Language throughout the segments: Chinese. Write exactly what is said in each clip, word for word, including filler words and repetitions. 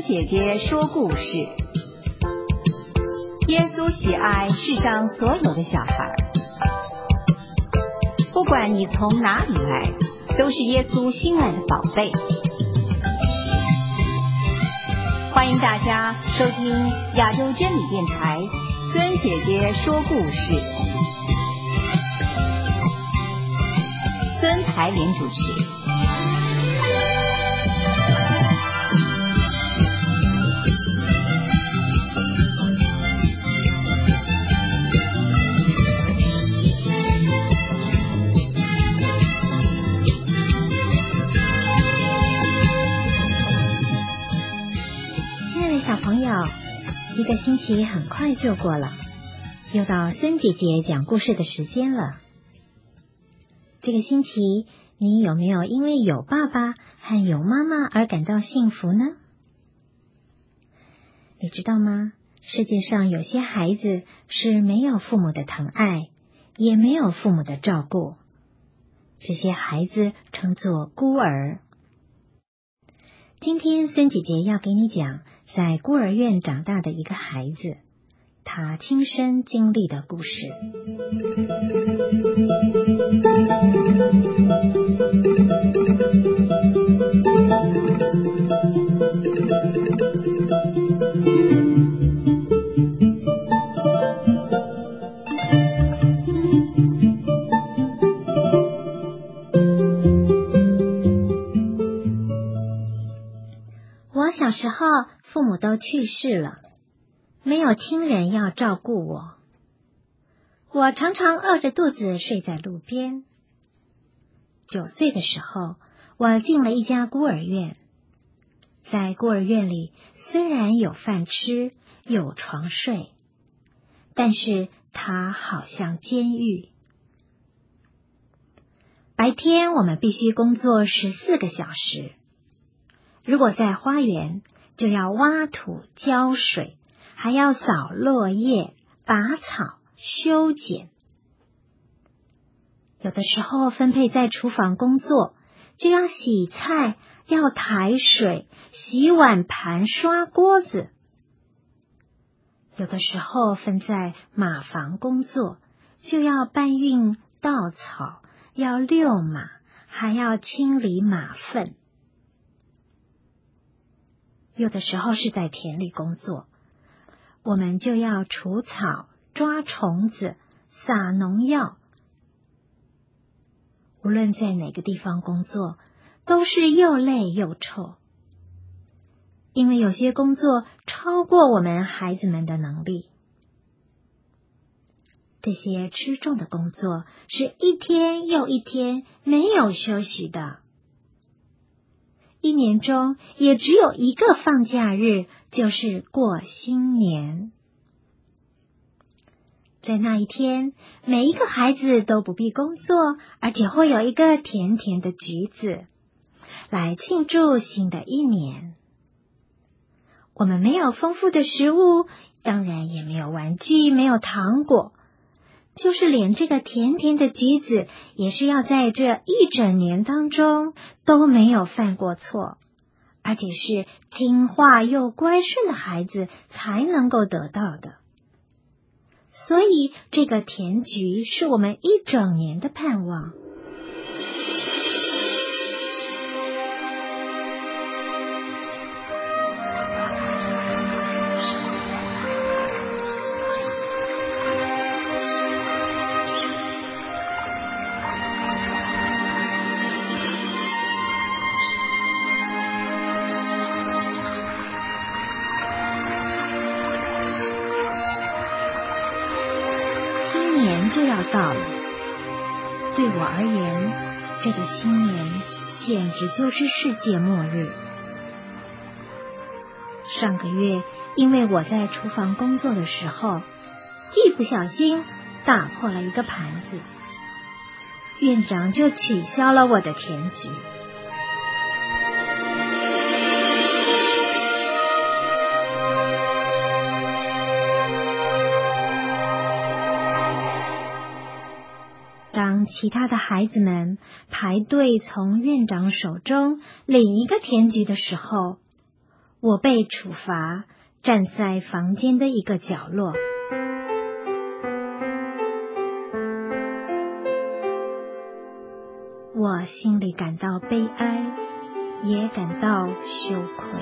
姐姐说故事。耶稣喜爱世上所有的小孩，不管你从哪里来，都是耶稣心爱的宝贝。欢迎大家收听亚洲真理电台孙姐姐说故事，孙台莲主持。 小朋友，一个星期很快就过了，又到孙姐姐讲故事的时间了。这个星期你有没有因为有爸爸和有妈妈而感到幸福呢？你知道吗？世界上有些孩子是没有父母的疼爱，也没有父母的照顾，这些孩子称作孤儿。今天孙姐姐要给你讲在孤儿院长大的一个孩子，他亲身经历的故事。我小时候父母都去世了，没有亲人要照顾我，我常常饿着肚子睡在路边。九岁的时候，我进了一家孤儿院。在孤儿院里，虽然有饭吃，有床睡，但是它好像监狱。白天我们必须工作十四个小时，如果在花园，就要挖土、浇水，还要扫落叶、拔草、修剪。有的时候分配在厨房工作，就要洗菜，要抬水、洗碗盘、刷锅子。有的时候分在马房工作，就要搬运稻草，要遛马，还要清理马粪。有的时候是在田里工作，我们就要除草、抓虫子、撒农药。无论在哪个地方工作，都是又累又臭，因为有些工作超过我们孩子们的能力。这些吃重的工作是一天又一天没有休息的。一年中也只有一个放假日，就是过新年。在那一天，每一个孩子都不必工作，而且会有一个甜甜的橘子，来庆祝新的一年。我们没有丰富的食物，当然也没有玩具，没有糖果，就是连这个甜甜的橘子，也是要在这一整年当中都没有犯过错，而且是听话又乖顺的孩子才能够得到的。所以这个甜橘是我们一整年的盼望。就要到了，对我而言，这个新年简直就是世界末日。上个月，因为我在厨房工作的时候，一不小心打破了一个盘子，院长就取消了我的甜橘。当其他的孩子们排队从院长手中领一个甜橘的时候， 我被处罚，站在房间的一个角落。我心里感到悲哀，也感到羞愧。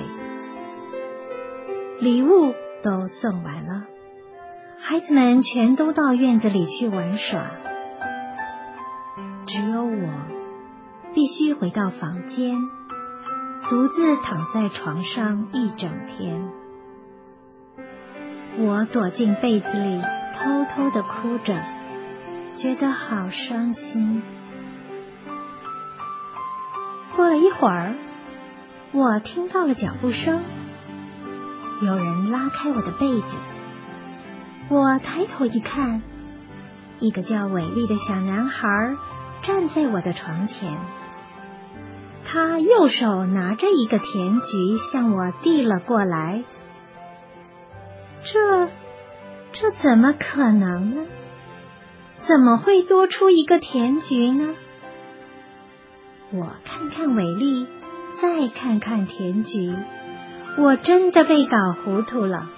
礼物都送完了，孩子们全都到院子里去玩耍，只有我必须回到房间，独自躺在床上一整天。我躲进被子里，偷偷地哭着，觉得好伤心。过了一会儿，我听到了脚步声，有人拉开我的被子。我抬头一看，一个叫伟丽的小男孩站在我的床前，他右手拿着一个甜菊向我递了过来。这这怎么可能呢？怎么会多出一个甜菊呢？我看看伟丽，再看看甜菊，我真的被搞糊涂了。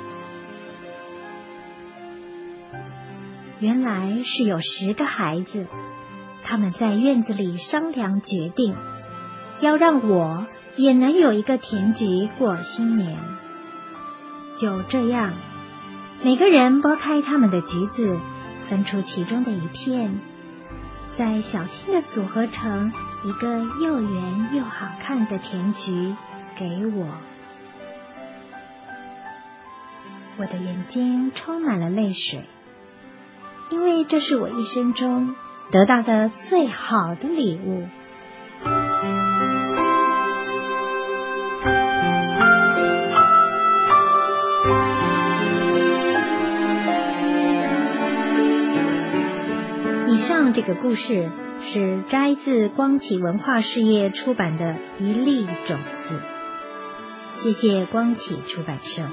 原来是有十个孩子，他们在院子里商量决定，要让我也能有一个甜菊过新年。就这样，每个人剥开他们的橘子，分出其中的一片，再小心地组合成一个又圆又好看的甜菊给我。我的眼睛充满了泪水，因为这是我一生中得到的最好的礼物。以上这个故事是摘自光启文化事业出版的《一粒种子》，谢谢光启出版社。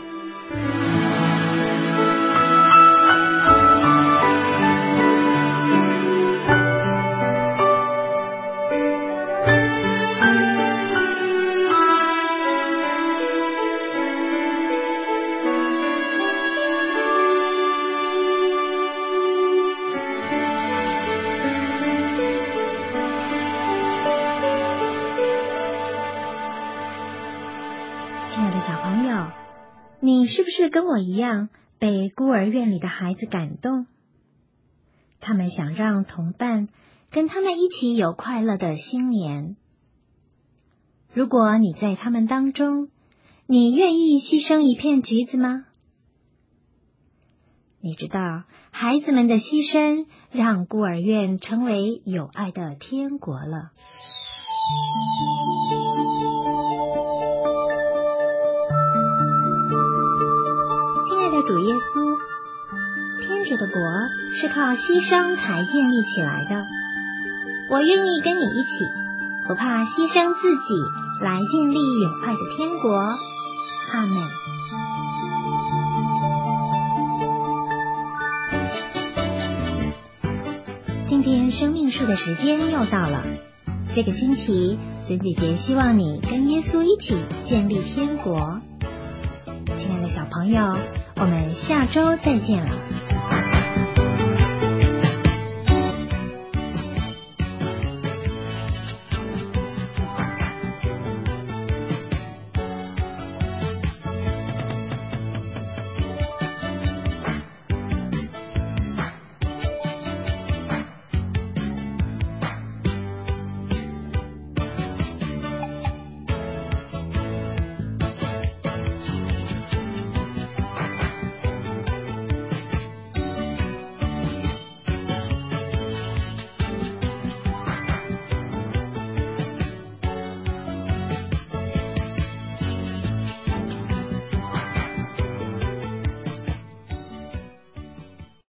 亲爱的小朋友，你是不是跟我一样被孤儿院里的孩子感动？他们想让同伴跟他们一起有快乐的新年。如果你在他们当中，你愿意牺牲一片橘子吗？你知道，孩子们的牺牲让孤儿院成为有爱的天国了。主耶稣，天主的国是靠牺牲才建立起来的。我愿意跟你一起，不怕牺牲自己来建立有爱的天国。阿们。今天生命树的时间又到了，这个星期孙姐姐希望你跟耶稣一起建立天国。亲爱的小朋友，我们下周再见了。